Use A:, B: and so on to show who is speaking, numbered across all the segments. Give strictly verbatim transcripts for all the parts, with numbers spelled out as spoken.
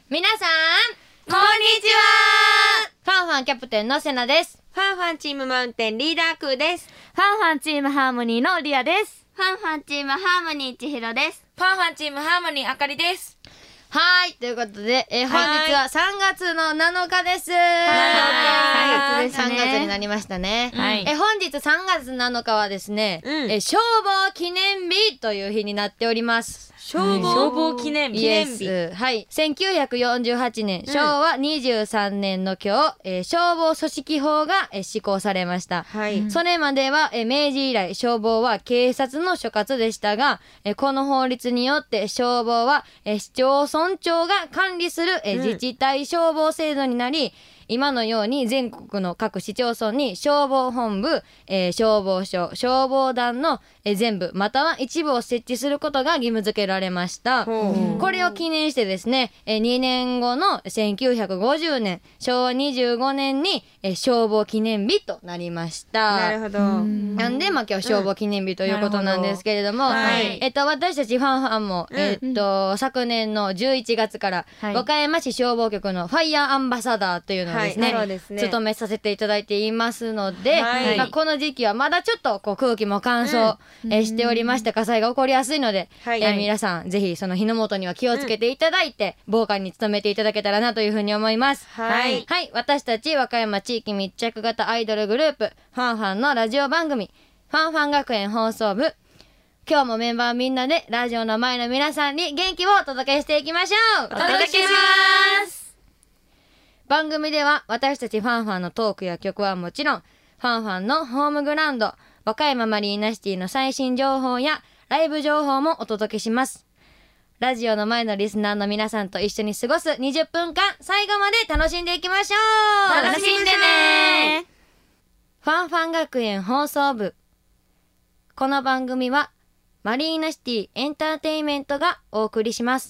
A: 皆さん
B: こんにちは。
A: ファンファンキャプテンのセナです。
B: ファンファンチームマウンテンリーダークーです。
C: ファンファンチームハーモニーのリアです。
D: ファンファンチームハーモニー千尋です。
E: ファンファンチームハーモニーあかりです。
A: はい、ということで、えー、本日はさんがつのなのかです。
C: はい、
A: さんがつになりましたね。
C: はい、
A: えー、本日さんがつなのかはですね、
B: うん、
A: えー、消防記念日という日になっております。
B: 消防、
E: 消防記念日。
A: イエス。はい。せんきゅうひゃくよんじゅうはちねん、うん、しょうわにじゅうさんねんの今日、えー、消防組織法が、えー、施行されました。
B: はい。
A: それまでは、えー、明治以来消防は警察の所轄でしたが、えー、この法律によって消防は、えー、市町村長が管理する、えー、自治体消防制度になり、今のように全国の各市町村に消防本部、えー、消防署、消防団の、えー、全部または一部を設置することが義務付けられました。これを記念してですね、えー、にねんごのせんきゅうひゃくごじゅうねんしょうわにじゅうごねんに、えー、消防記念日となりました。
B: なるほど。
A: なんで、まあ、今日消防記念日ということなんですけれども、
B: うんはい、
A: えっと、私たちファンファンも、うん、えっと、昨年のじゅういちがつから、はい、和歌山市消防局のファイヤーアンバサダーというのをですね、はい、ですね務めさせていただいていますので、はいまあ、この時期はまだちょっとこう空気も乾燥、うんえー、しておりまして火災が起こりやすいので、はいえー、皆さんぜひその火の元には気をつけていただいて、うん、防火に努めていただけたらなというふうに思います。はい、はい、私たち和歌山地域密着型アイドルグループファンファンのラジオ番組ファンファン学園放送部、今日もメンバーみんなでラジオの前の皆さんに元気をお届けしていきましょう。
E: お届けします。
A: 番組では私たちファンファンのトークや曲はもちろん、ファンファンのホームグラウンド和歌山マリーナシティの最新情報やライブ情報もお届けします。ラジオの前のリスナーの皆さんと一緒に過ごすにじゅっぷんかん、最後まで楽しんでいきましょう。
E: 楽しんでね。
A: ファンファン学園放送部、この番組はマリーナシティエンターテインメントがお送りします。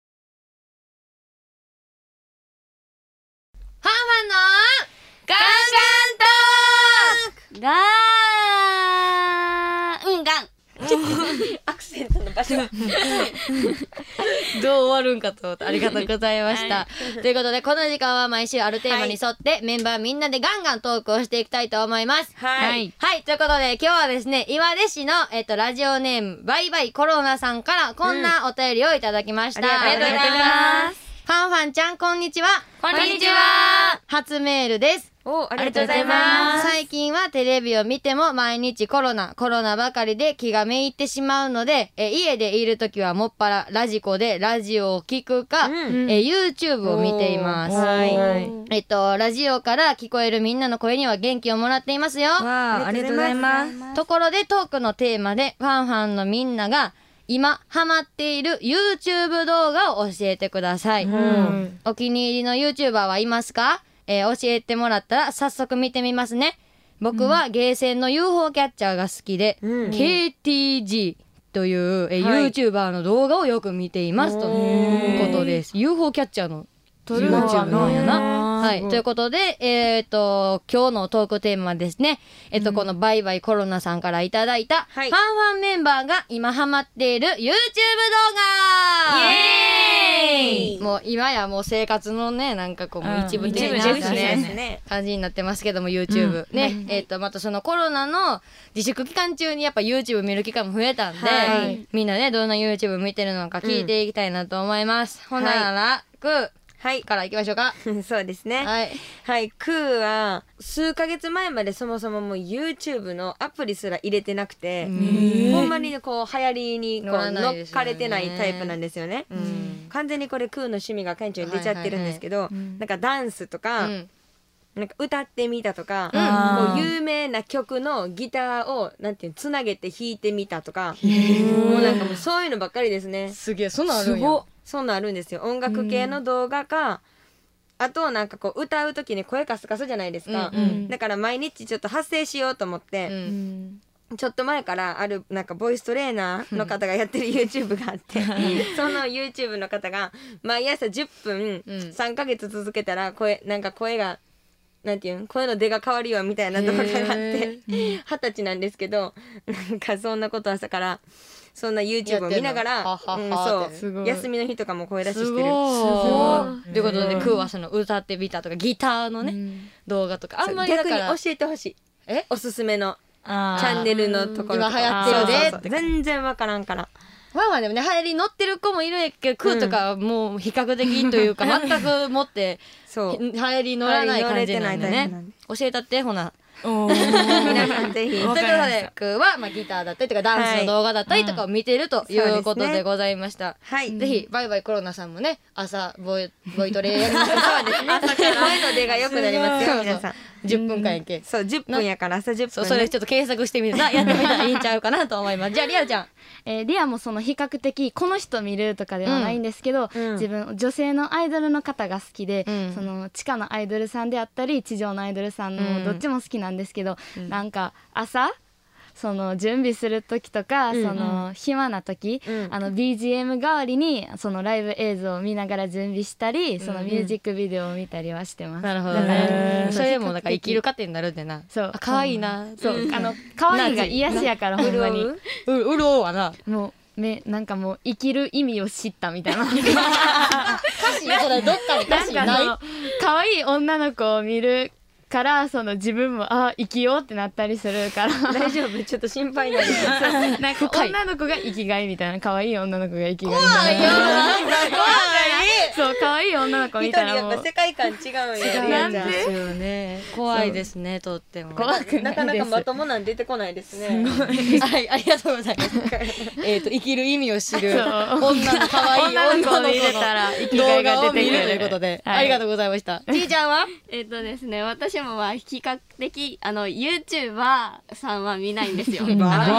A: ファンファンの
E: ガンガントーク。
D: ガーうんガン
B: アクセントの場所
A: どう終わるんかと思ってありがとうございました、はい、ということでこの時間は毎週あるテーマに沿って、はい、メンバーみんなでガンガントークをしていきたいと思います。
B: はい、
A: はい、ということで今日はですね、岩出市の、えっと、ラジオネームバイバイコロナさんからこんなお便りをいただきました、うん、
B: ありがとうございます。
A: ファンファンちゃんこんにちは。
E: こんにちは。
A: 初メールです。
B: お、ありがとうございます。
A: 最近はテレビを見ても毎日コロナコロナばかりで気がめいってしまうので、え家でいるときはもっぱらラジコでラジオを聞くか、うん、え YouTube を見ています。はい、えっとラジオから聞こえるみんなの声には元気をもらっていますよ。
E: わあ、ありがとうございます。
A: ところでトークのテーマでファンファンのみんなが今ハマっている YouTube 動画を教えてください、うん、お気に入りの YouTuber はいますか？えー、教えてもらったら早速見てみますね。僕はゲーセンの ユーフォー キャッチャーが好きで、うん、ケーティージー という、えーはい、YouTuber の動画をよく見ていますということです。 ユーフォー キャッチャーの YouTube なんやな。はい、ということで、えっと今日のトークテーマはですね、えっと、うん、このバイバイコロナさんからいただいた、はい、ファンファンメンバーが今ハマっている YouTube 動画、
E: イエーイ。
A: もう今やもう生活のね、なんかこう、うん、一部的な感じになってますけども YouTube、うん、ね、うん、えっとまたそのコロナの自粛期間中にやっぱ YouTube 見る機会も増えたんで、はい、みんなねどんな YouTube 見てるのか聞いていきたいなと思います、うん、ほんならく、はいはい、から行きましょうか。
B: そうですね。はい。はい、クーは数ヶ月前までそもそももう YouTube のアプリすら入れてなくて、ほんまにこう流行りにこう乗っかれてないタイプなんですよね。完全にこれクーの趣味が館長に出ちゃってるんですけど、なんかダンスとか、うん、なんか歌ってみたとか、うん、こう有名な曲のギターをなんていうのつなげて弾いてみたとか、もうなんかもうそういうのばっかりですね。
A: すげえ、そんなんあるんや。
B: そんなんあるんですよ。音楽系の動画か、あとなんかこう歌う時に声カスカスじゃないですか、うんうん、だから毎日ちょっと発声しようと思って、うん、ちょっと前からあるなんかボイストレーナーの方がやってる YouTube があってその YouTube の方が毎朝じゅっぷん、うん、さんかげつ続けたら声なんか声がなんていうの声の出が変わるよみたいな動画があって二十歳なんですけど、なんかそんなこと朝からそんな YouTube を見ながら、
A: やってんのはは
B: うん
A: はって
B: そう休みの日とかも声出ししてる。
A: すごいということでクーはその歌ってみたとかギターのね、動画とかあんまりだ
B: 逆に
A: から
B: 教えてほしい。
A: え
B: おすすめのチ
C: あ
B: ャンネルのところとか
A: 今流行ってるで
B: そうそうそう全然わからんから。
A: まあまあでもね流行り乗ってる子もいるんやけど、クーとかはもう比較的というか全くもって
B: そう
A: 流行り乗らない感じなんでね
B: 流行り乗れてないタイプなんで
A: 教えたってほな。
C: おー
B: 皆さんぜひ。
A: ということでクーはまあギターだったりとかダンスの動画だったりとかを見てるということでございました。
B: はい。
A: ぜひバイバイコロナさんもね朝ボイボイトレやりましょう。
B: そうですね。朝から声の出が良くなりますよ
A: そうそう
B: 皆さん。
A: じゅっぷんかんやんけ。
B: そうじゅっぷんやから朝じゅっぷんね。
A: そうそれちょっと検索してみるなやってみたらいいんちゃうかなと思います。じゃあリアちゃん。
F: えーリアもその比較的この人見るとかではないんですけど、
B: うん
F: 自分女性のアイドルの方が好きで、
A: うん
F: その地下のアイドルさんであったり地上のアイドルさんのどっちも好きなんですけど、なんか朝その準備する時とか、
B: うん
F: その暇な時、
B: うん
F: あの ビージーエム 代わりにそのライブ映像を見ながら準備したり、そのミュージックビデオを見たりはしてます。
A: なるほど
F: だから
A: ね。それでも
F: そう
A: なんか生きる糧になるんでな。
F: そう
A: あ可愛いな。
F: そうあの可愛いが癒しやからほんまに
B: 潤う
A: ううるおうわな。
F: もうめなんかもう生きる意味を知ったみたいな。
A: 歌詞それどっかに歌
F: なん
A: 詞ない
F: かその。可愛い女の子を見るからその自分もあ生きようってなったりするから
B: 大丈夫ちょっと心配なんです
F: なんか
A: 深い
F: 女の子が生きがいみたいな可愛い女の子が生きがいみ
A: 怖
F: たいな
A: いよ。
F: そう可愛い女の子
B: 一
F: 見たらもう
B: 人やっぱ世界観違うんや
F: 違うなんで
B: リアちゃん
A: ですよね。怖いですねとっても。
F: 怖く
B: なかなか
F: ないです
B: まともなん出てこないですね
A: はいありがとうございます。えっと生きる意味を知る
F: そう
A: 女の可愛い
F: 女の子を
A: 女の子
F: 見れたら生きが
A: 動
F: いが
A: 画を見る
F: 出てくる
A: ということで、
F: はい
A: ありがとうございました。ちーちゃんは？
D: えっとですね、私もまあ比較的あの YouTuber さんは見ないんですよ。あの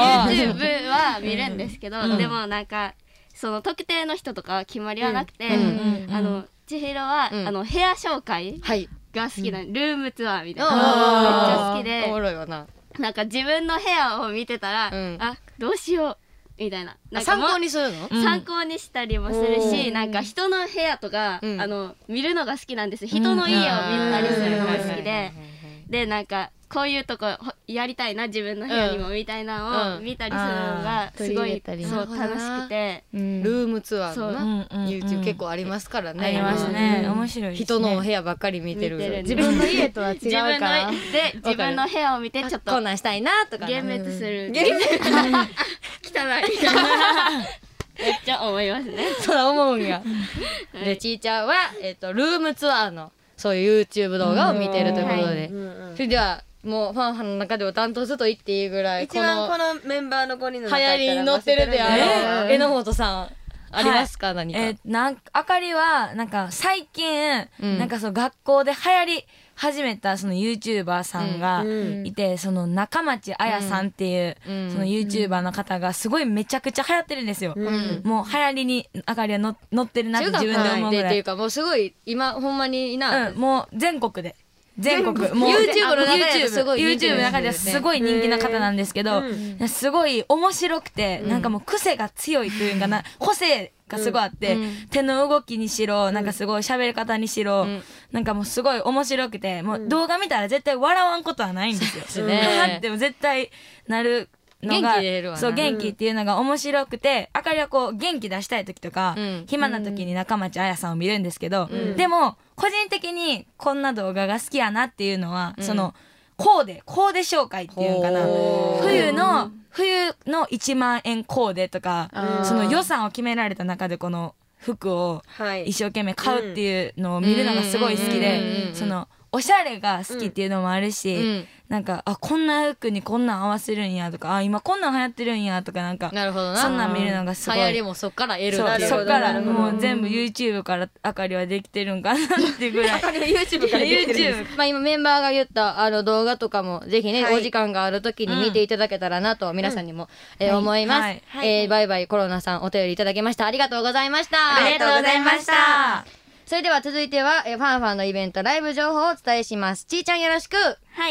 D: YouTube は見るんですけど、でもなんかその特定の人とか決まりはなくて、
A: うん
D: あの千尋は、
A: うん
D: あの部屋紹介
A: はい。
D: が好きな、ルームツアーみたいな、
A: あー
D: めっちゃ好きで
A: おもろいわな。
D: なんか自分の部屋を見てたら、
A: うん
D: あどうしようみたいな、なんかもう
A: 参考にするの？
D: 参考にしたりもするし、なんか人の部屋とか、
A: うん
D: あの見るのが好きなんです。人の家を見たりするのが好きで、でなんかこういうとこほやりたいな自分の部屋にもみたいなの
A: うん
D: を見たりするのがすごい、
F: うん
D: そう
A: 取り入れたり
D: 楽しくて、
F: うん
A: ルームツアーのな、
C: そううんうんうん
A: YouTube 結構ありますからね。
C: ありますね。面白いですね。
A: 人のお部屋ばっかり見てる。
D: 見てる
F: 自分の家とは違う
D: 自分
F: から
D: ので自分の部屋を見てちょっと
A: こんなんしたいなとかな。
D: 幻滅する、
B: ゲーム
D: 汚いめっちゃ思いますね。
A: そう思うんや。でちーちゃんはえっとルームツアーのそういう YouTube 動画を見てるということで、
B: うんうん
A: それではもうファンファンの中ではダントツと言っていいぐらい
B: 一番こ
A: この
B: のメンバーのごにんの
A: 流行
B: 中やったら
A: りに乗ってるであろう
C: えー
A: 榎本さんありますか、何か、
C: えーなんかあかりはなんか最近、
A: うん
C: なんかそう学校で流行り始めたその YouTuber さんが
B: うん
C: いて、その中町彩さんっていう、
A: うん
C: その YouTuber の方がすごいめちゃくちゃ流行ってるんですよ、
B: うん
C: もう流行りにあかりはの乗ってるなって
A: 中学
C: 自分で思うぐらい、
A: でっていうかもうすごい今ほんまにな、
C: うん、もう全国で全国もう
A: YouTube の中では
C: YouTube
A: すごい人気
C: YouTube の中ではすごい人気な方なんですけど、
B: うん
C: すごい面白くて、なんかもう癖が強いというかな、個性がすごいあって、
A: うん
C: 手の動きにしろ、なんかすごい喋り方にしろ、
A: ん
C: なんかもうすごい面白くて、もう動画見たら絶対笑わんことはないんですよ。
A: すね
C: はーっても絶対なるのが
A: 元気出るわな
C: そう元気っていうのが面白くて、あかりはこう元気出したい時とか、
A: うん
C: 暇な時に中町彩さんを見るんですけど、
A: ん
C: でも個人的にこんな動画が好きやなっていうのは、
A: うん
C: そのコーデコーデ紹介っていうのかな、
A: ほー
C: 冬の冬のいちまんえんコーデとか、
B: ー
C: その予算を決められた中でこの服を
B: はい
C: 一生懸命買うっていうのを見るのがすごい好き
A: うん
C: で、そのおしゃれが好きっていうのもあるし、
A: うん
C: なんかあこんな服にこんなん合わせるんやとか、あ今こんなん流行ってるんやとか、なんか
A: なるほどな
C: そんなん見るのがすごい
A: 流行りもそっから得る
C: そう
A: っていう
C: そっから
B: なるほど
C: もう全部 YouTube からあかりはできてるんかなっていうぐらい
B: あれ YouTube から出てるんです
C: YouTube
A: まあ今メンバーが言ったあの動画とかもぜひね、
B: はい
A: お時間がある時に見ていただけたらなと皆さんにも、えー思います、
C: はい
B: はい
A: えーバイバイコロナさんお便りいただきましたありがとうございました
B: ありがとうございました
A: それでは続いては、えーファンファンのイベントライブ情報をお伝えしますちーちゃんよろしく
D: はい。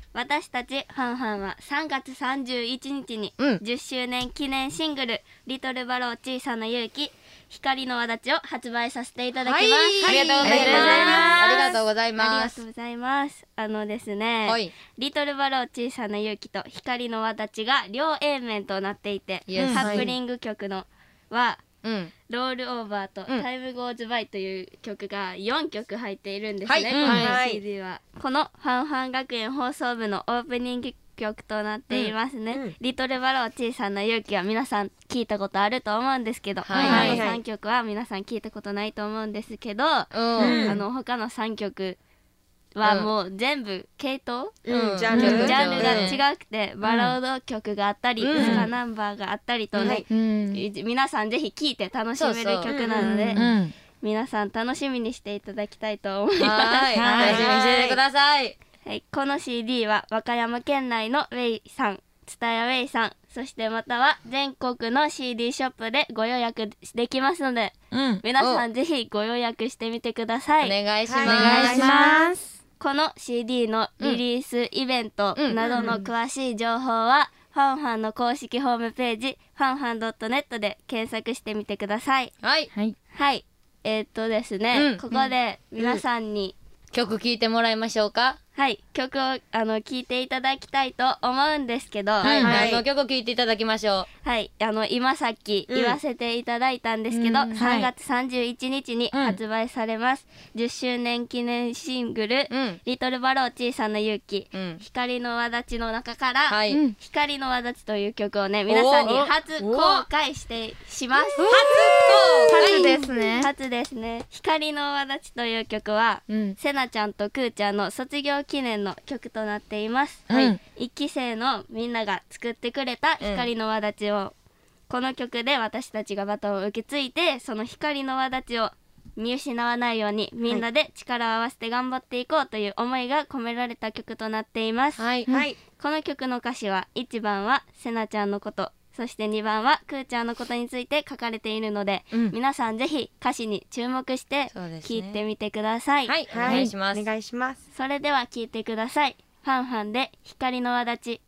D: 私たちファンファンはさんがつさんじゅういちにちに
A: うん
D: じゅっしゅうねん記念シングル「リトルバロー小さな勇気光の輪立ち」を発売させていただきます、
A: はい
B: ありがとうございます
A: ありがとうござい
D: あり
A: ます
D: がとうございますあのですね、
A: はい
D: リトルバロー小さな勇気と光の輪立ちが両 A 面となっていて、
A: Yes
D: カップリング曲のは
A: うん
D: ロールオーバーと
A: うん
D: タイムゴーズバイという曲がよんきょく入っているんですね、
A: はい
D: この
B: はい
D: シーディー はこのファンファン学園放送部のオープニング曲となっていますね、
B: うんうん
D: リトルバロー小さな勇気は皆さん聞いたことあると思うんですけど、
A: はい
D: 他の
B: はい
D: さんきょくは皆さん聞いたことないと思うんですけど、
A: うん
B: うん
D: あの他のさんきょくはもう全部系統、
B: うん
A: うん
B: ジャンル
D: ジャンル
A: うん
D: が違くて、バラード曲があったり、
A: うん
D: スカナンバーがあったりとね、
B: はい
F: うん
D: い皆さんぜひ聴いて楽しめる曲なので、
B: そうそう
A: うん
D: 皆さん楽しみにしていただきたいと思います。
A: はい
F: はい
A: 楽しみにしててください
D: はい、この シーディー は和歌山県内のウェイさん、ツタヤウェイさん、そしてまたは全国の シーディー ショップでご予約できますので、
A: うん
D: 皆さんぜひご予約してみてくださ
A: お
D: い。
A: 願いします
B: はい
F: お願いします
D: この シーディー のリリースイベント
A: うん
D: などの詳しい情報は、ファンファンの公式ホームページファンファン ドットネット で検索してみてください。
A: はい
F: はい
D: はい、えー、っとですね、
A: うん
D: ここで皆さんに、
A: 曲聴いてもらいましょうか
D: はい曲をあの聴いていただきたいと思うんですけど、
A: はい
B: はい
A: 何の曲聴いていただきましょ
D: はい、あの今さっき
B: うん
D: 言わせていただいたんですけど、
F: うん
D: さんがつさんじゅういちにちに
A: うん
D: 発売されます、じゅっしゅうねん記念シングル「
A: ううん
D: リトルバロー小さな勇気」
A: うん
D: 光の輪立ちの中から、
A: はい
F: うん
D: 光の輪立ちという曲をね皆さんに
A: お
D: 初公開してします。
F: 初ですね
D: 初ですね。光の輪立ちという曲は、
F: うん
D: せなちゃんとくーちゃんの卒業記念の曲となっています。
A: はい
D: いっきせいのみんなが作ってくれた光の輪立ちを、この曲で私たちがバトンを受け継いで、その光の輪立ちを見失わないようにみんなで力を合わせて頑張っていこうという思いが込められた曲となっています。
A: はい
B: はい
D: この曲の歌詞はいちばんはせなちゃんのこと、そしてにばんはくーちゃんのことについて書かれているので、
A: うん
D: 皆さんぜひ歌詞に注目して
A: そうですね
D: 聴いてみてください。
A: はいお
B: はい
A: 願いします
B: お願いします
D: それでは聴いてください。ファンファンで光の輪立ち。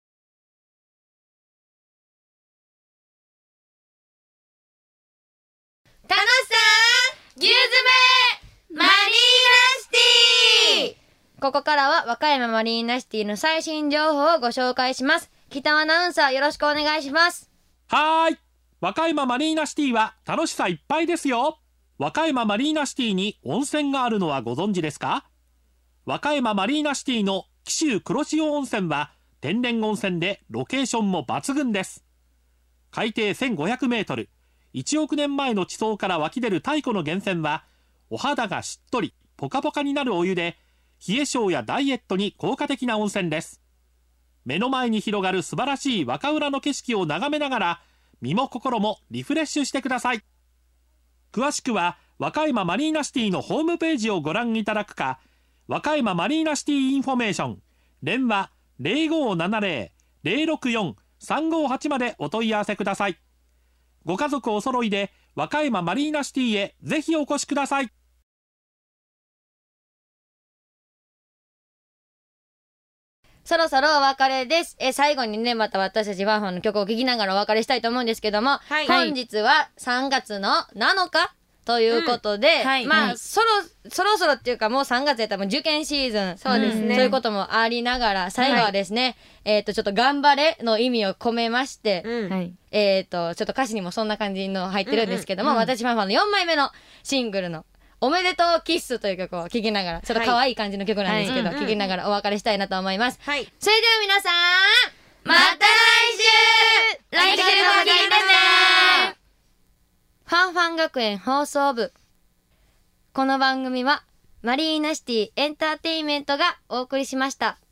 E: 楽しさ牛詰めマリーナシティ
A: ここからは和歌山マリーナシティの最新情報をご紹介します北尾アナウンサーよろしくお願いします
G: はーい。和歌山マリーナシティは楽しさいっぱいですよ。和歌山マリーナシティに温泉があるのはご存知ですか？和歌山マリーナシティの紀州黒潮温泉は天然温泉でロケーションも抜群です。海底せんごひゃくメートル、いちおくねんまえの地層から湧き出る太古の源泉は、お肌がしっとりポカポカになるお湯で、冷え性やダイエットに効果的な温泉です。目の前に広がる素晴らしい和歌浦の景色を眺めながら、身も心もリフレッシュしてください。詳しくは和歌山マリーナシティのホームページをご覧いただくか、和歌山マリーナシティインフォメーション電話 ゼロごーななゼロ ゼロろくよん さんごーはち までお問い合わせください。ご家族お揃いで和歌山マリーナシティへぜひお越しください。
A: そろそろお別れです。え最後にねまた私たちワンファンの曲を聴きながらお別れしたいと思うんですけども、
B: はい
A: 本日はさんがつのなのかということで、
B: うんはい
A: まあ、
B: はい
A: そろそろそろっていうかもうさんがつやったらもう受験シーズン
B: そうですね
A: そういうこともありながら最後はですね、えっ、とちょっと頑張れの意味を込めまして、
B: うん
F: はい
A: えっ、とちょっと歌詞にもそんな感じの入ってるんですけども、私ファンファンのよんまいめのシングルのおめでとうキッスという曲を聴きながらちょっと可愛い感じの曲なんですけど、
B: はい
A: 聴きながらお別れしたいなと思います。
B: はい
A: それでは皆さん
E: また来週来週も聞いてね
A: ファンファン学園放送部。この番組はマリーナシティエンターテインメントがお送りしました。